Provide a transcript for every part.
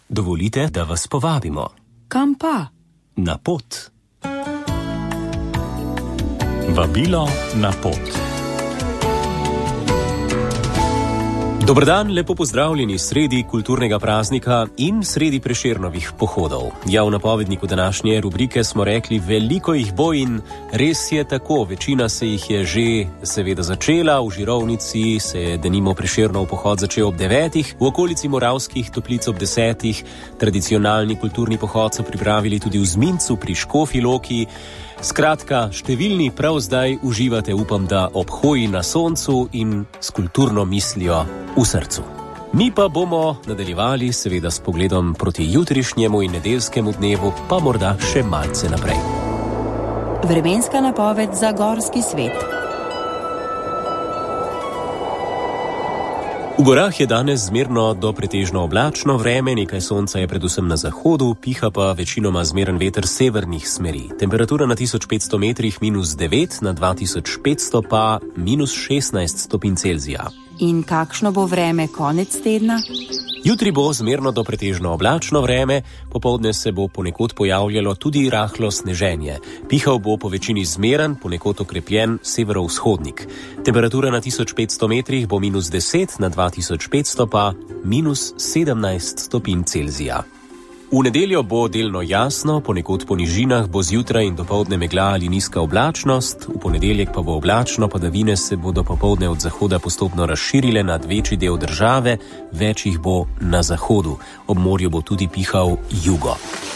Dovolite, da vas povabimo. Kam pa? Na pot. Vabilo na pot. Dober dan, lepo pozdravljeni sredi kulturnega praznika in sredi Prešernovih pohodov. Ja, v napovedniku današnje rubrike smo rekli, veliko jih bo in res je tako. Večina se jih je že seveda začela. V Žirovnici se je denimo Prešernov pohod začel ob 9, v okolici Moravskih Toplic ob 10, tradicionalni kulturni pohod so pripravili tudi v Zmincu pri Škofji Loki. Skratka, številni prav zdaj uživate, upam, da ob hoji na soncu in s kulturno mislijo v srcu. Mi pa bomo nadaljevali seveda s pogledom proti jutrišnjemu in nedeljskemu dnevu, pa morda še malce naprej. Vremenska napoved za gorski svet. V gorah je danes zmerno do pretežno oblačno vreme, nekaj sonca je predvsem na zahodu, piha pa večinoma zmeren veter severnih smeri. Temperatura na 1500 metrih -9, na 2500 pa -16 stopinj Celzija. In kakšno bo vreme konec tedna? Jutri bo zmerno do pretežno oblačno vreme, popoldne se bo ponekod pojavljalo tudi rahlo sneženje. Pihal bo po večini zmeren, ponekod okrepljen severovzhodnik. Temperatura na 1500 metrih bo -10, na 2500 pa -17 stopinj Celzija. V nedeljo bo delno jasno, ponekod po nižinah bo zjutraj in dopoldne megla ali nizka oblačnost, v ponedeljek pa bo oblačno, padavine se bodo popoldne od zahoda postopno razširile nad večji del države, več jih bo na zahodu. Ob morju bo tudi pihal jugo.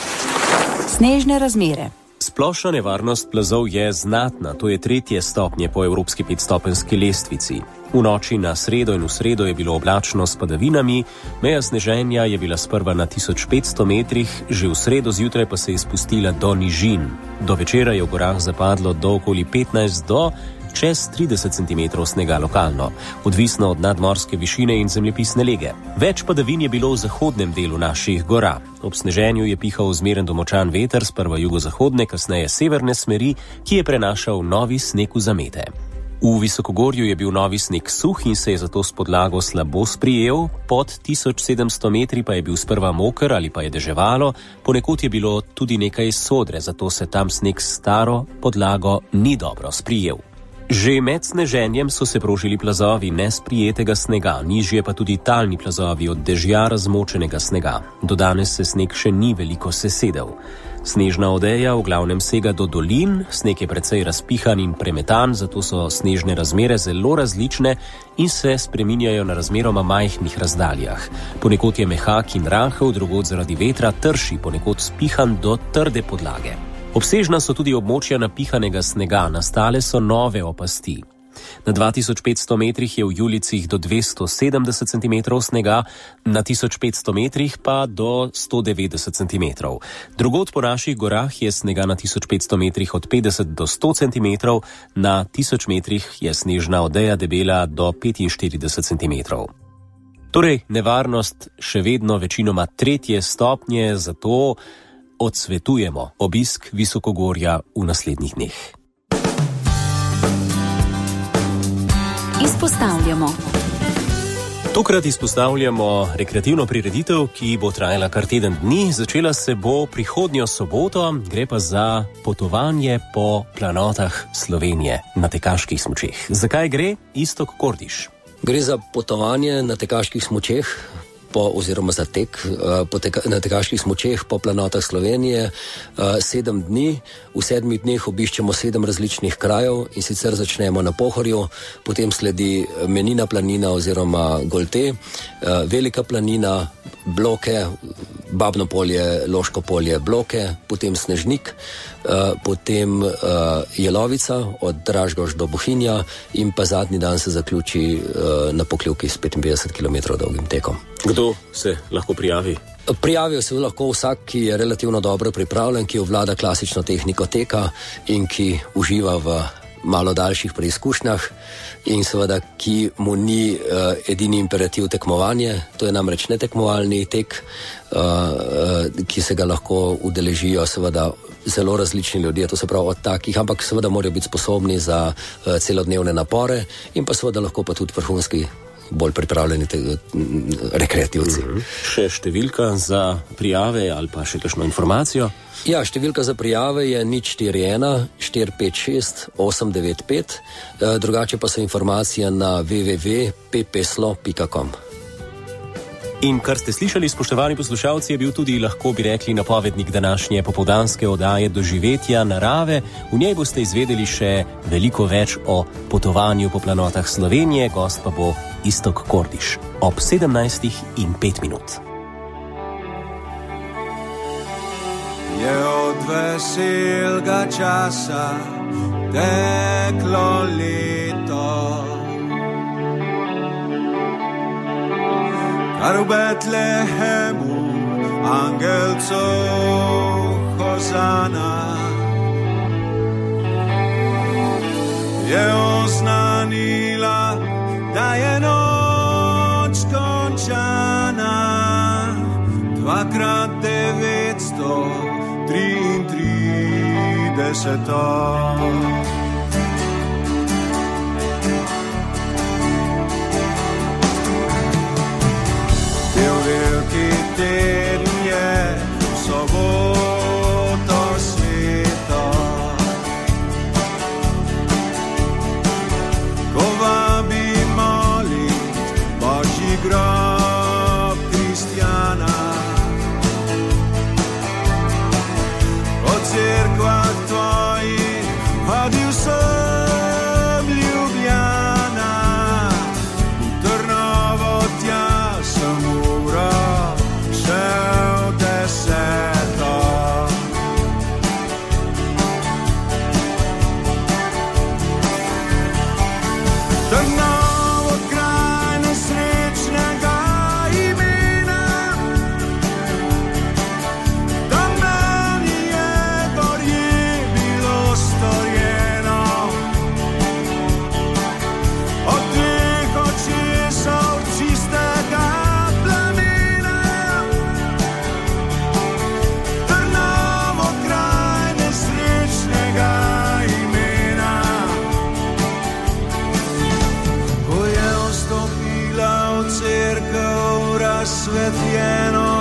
Snežne razmere. Splošna nevarnost plazov je znatna, to je 3. stopnje po evropski 5-stopenjski lestvici. V noči na sredo in v sredo je bilo oblačno s padavinami, meja sneženja je bila sprva na 1500 metrih, že v sredo zjutraj pa se je spustila do nižin. Do večera je v gorah zapadlo do okoli 15 do čez 30 cm snega lokalno, odvisno od nadmorske višine in zemljepisne lege. Več padavin je bilo v zahodnem delu naših gora. Ob sneženju je pihal zmeren do močan veter, sprva jugozahodne, kasneje severne smeri, ki je prenašal novi sneg v zamete. V visokogorju je bil novi sneg suh in se je zato s podlago slabo sprijel, pod 1700 metri pa je bil sprva moker ali pa je deževalo, ponekod je bilo tudi nekaj sodre, zato se tam sneg s staro podlago ni dobro sprijel. Že med sneženjem so se prožili plazovi nesprijetega snega, nižje pa tudi talni plazovi od dežja razmočenega snega. Do danes se sneg še ni veliko sesedel. Snežna odeja v glavnem sega do dolin, sneg je precej razpihan in premetan, zato so snežne razmere zelo različne in se spreminjajo na razmeroma majhnih razdaljah. Ponekod je mehak in rahel, drugod zaradi vetra trši, ponekod spihan do trde podlage. Obsežna so tudi območja napihanega snega, nastale so nove opasti. Na 2500 metrih je v Julicih do 270 cm snega, na 1500 metrih pa do 190 cm. Drugod po naših gorah je snega na 1500 metrih od 50 do 100 cm, na 1000 metrih je snežna odeja debela do 45 cm. Torej, nevarnost še vedno večinoma 3. stopnje, zato odsvetujemo obisk visokogorja v naslednjih dneh. Izpostavljamo. Tokrat izpostavljamo rekreativno prireditev, ki bo trajala kar teden dni. Začela se bo prihodnjo soboto, gre pa za potovanje po planotah Slovenije na tekaških smučeh. Zakaj gre? Iztok Kordiš. Gre za potovanje na tekaških smučeh, oziroma za tek na tekaških smučeh po planotah Slovenije 7 dni. V 7 dneh obiščemo 7 različnih krajev in sicer začnemo na Pohorju, potem sledi Menina planina oziroma Golte, Velika planina, Bloke, Babno polje, Loško polje, Bloke, potem Snežnik, potem Jelovica od Dražgoš do Bohinja in pa zadnji dan se zaključi na Pokljuki s 55 km dolgim tekom. Kdo se lahko prijavi? Prijavijo se lahko vsak, ki je relativno dobro pripravljen, ki obvlada klasično tehniko teka in ki uživa v malo daljših preizkušnjah in seveda, ki mu ni edini imperativ tekmovanje, to je namreč netekmovalni tek, ki se ga lahko udeležijo seveda zelo različni ljudje, to se pravi od takih, ampak seveda morajo biti sposobni za celodnevne napore in pa seveda lahko pa tudi vrhunski bolj pripravljeni rekreativci. Še številka za prijave ali pa še kakšno informacijo? Ja, številka za prijave je 041 456 895, drugače pa so informacije na www.ppslo.com. In kar ste slišali, spoštovani poslušalci, je bil tudi, lahko bi rekli, napovednik današnje popoldanske oddaje Doživetja narave. V njej boste izvedeli še veliko več o potovanju po planotah Slovenije, gost pa bo Iztok Kordiš ob 17:05. Je od veselega časa teklo leto, kar v Betlehemu angelcov hozana je oznanila, da je noč končana. 2x933. Veliki teden je soboto sveto, ko vabi molit Božji grob kristjana. Po cerkvah tvojih hodil sem Ljubljana, v Trnovo tja sem šel 10. Trnovo kraj nesrečnega imena, tam meni je gorje bilo storjeno. Od dveh očesov čistega svetljeno,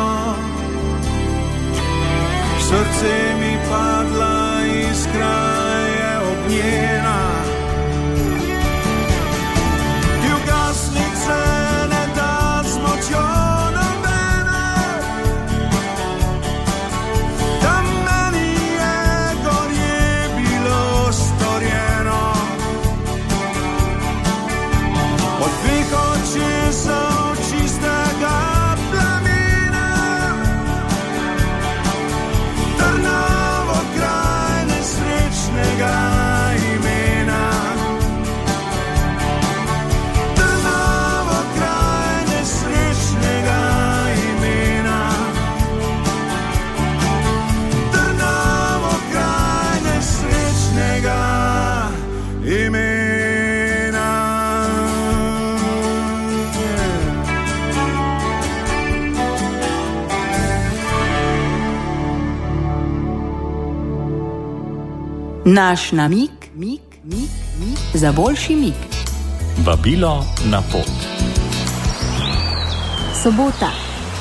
srce mi padla iskra je ognjena, ki ugasnice ne da z močjo nobena. Tam meni je gorje bilo storjeno, od dveh očesov čistega imena. Trnovo kraj nesrečnega imena. Trnovo kraj nesrečnega imena. Naš namig za boljši mig. Vabilo na pot. Sobota.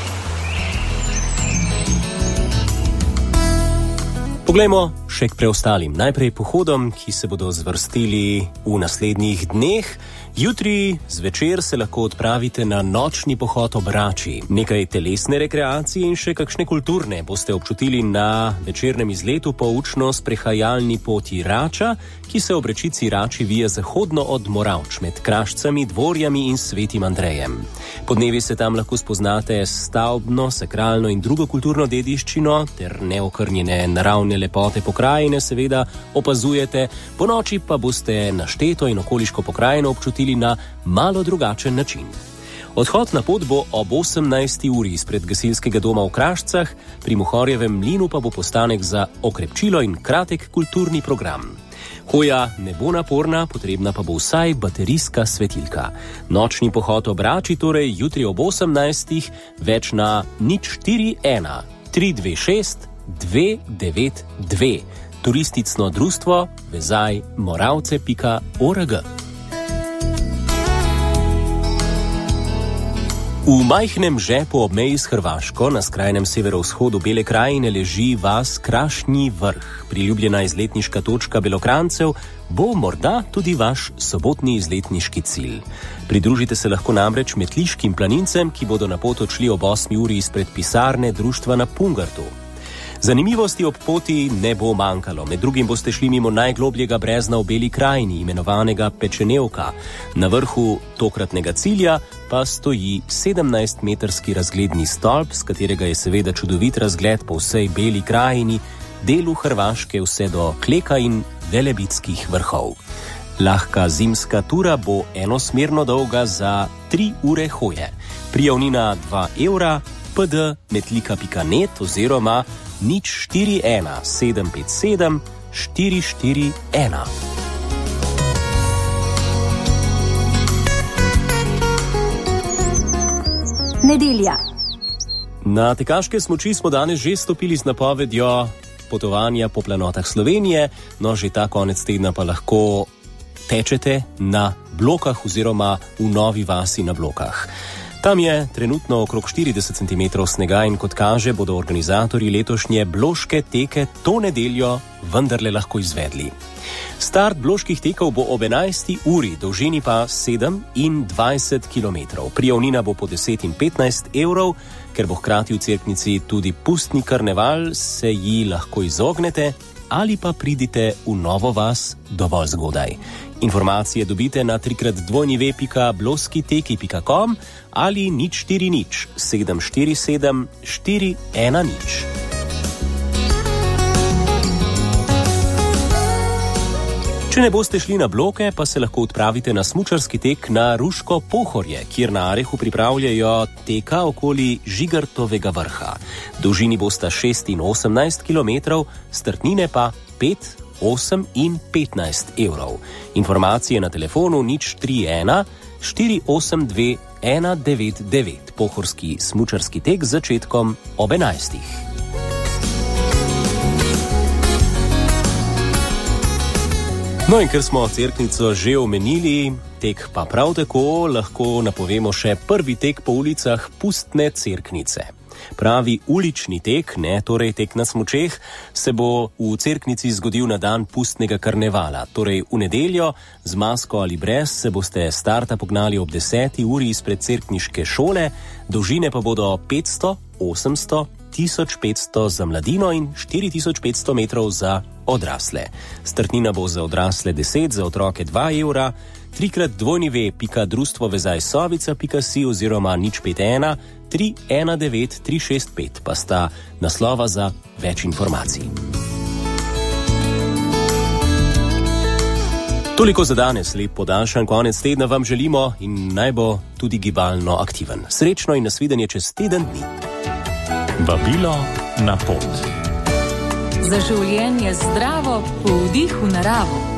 Poglejmo še k preostalim. Najprej pohodom, ki se bodo zvrstili v naslednjih dneh. Jutri zvečer se lahko odpravite na nočni pohod ob Rači. Nekaj telesne rekreacije in še kakšne kulturne boste občutili na večernem izletu po učno sprehajalni poti Rača, ki se ob rečici Rači vije zahodno od Moravč med Krašcami, Dvorjami in Svetim Andrejem. Podnevi se tam lahko spoznate s stavbno, sakralno in drugo kulturno dediščino ter neokrnjene naravne lepote pokrajine seveda opazujete, ponoči pa boste našteto in okoliško pokrajino občutili na malo drugačen način. Odhod na pot bo ob 18. uri izpred gasilskega doma v Krašcah, pri Mohorjevem mlinu pa bo postanek za okrepčilo in kratek kulturni program. Hoja ne bo naporna, potrebna pa bo vsaj baterijska svetilka. Nočni pohod ob Rači torej jutri ob 18. več na 041 326 292. Turistično društvo vezaj moravce.org. V majhnem žepu ob meji s Hrvaško, na skrajnem severovzhodu Bele krajine, leži vas Krašnji vrh. Priljubljena izletniška točka Belokrancev bo morda tudi vaš sobotni izletniški cilj. Pridružite se lahko namreč metliškim planincem, ki bodo na pot odšli ob 8 uri izpred pisarne društva na Pungartu. Zanimivosti ob poti ne bo manjkalo. Med drugim boste šli mimo najglobljega brezna v Beli krajini, imenovanega Pečenevka. Na vrhu tokratnega cilja pa stoji 17-metrski razgledni stolp, z katerega je seveda čudovit razgled po vsej Beli krajini, delu Hrvaške vse do Kleka in Velebitskih vrhov. Lahka zimska tura bo enosmerno dolga za 3 ure hoje. Prijavnina 2 evra, pd metlika.net oziroma 041 757 441. Nedelja. Na tekaške smuči smo danes že stopili z napovedjo potovanja po planotah Slovenije, no že ta konec tedna pa lahko tečete na Blokah oziroma v Novi vasi na Blokah. Tam je trenutno okrog 40 cm snega in kot kaže, bodo organizatorji letošnje bloške teke to nedeljo vendarle lahko izvedli. Start bloških tekov bo ob 11. uri, dolžini pa 27 km. Prijavnina bo po 10 in 15 evrov, ker bo hkrati v Cerknici tudi pustni karneval, se ji lahko izognete ali pa pridite v Novo vas dovolj zgodaj. Informacije dobite na www.bloskiteki.com ali 040 747 410. Če ne boste šli na Bloke, pa se lahko odpravite na smučarski tek na Ruško Pohorje, kjer na Arehu pripravljajo teka okoli Žigartovega vrha. Dolžini bosta 6 in 18 km, startnine pa 5, 8 in 15 evrov. Informacije na telefonu 031 482 199. Pohorski smučarski tek z začetkom ob 11. No in ker smo Cerknico že omenili, tek pa prav tako lahko napovemo še prvi tek po ulicah pustne Cerknice. Pravi ulični tek, ne torej tek na smučeh, se bo v Cerknici zgodil na dan pustnega karnevala. Torej v nedeljo z masko ali brez se boste starta pognali ob 10. uri izpred cerkniške šole, dolžine pa bodo 500, 800, 1500 za mladino in 4500 metrov za odrasle. Startnina bo za odrasle 10, za otroke 2 evra, 3x2.društvovezajsovica.si oziroma 051 319 365 pa sta naslova za več informacij. Toliko za danes, lep podaljšan konec tedna vam želimo in naj bo tudi gibalno aktiven. Srečno in nasvidenje čez teden dni. Vabilo na pot. Za življenje zdravo, po vdih v naravo.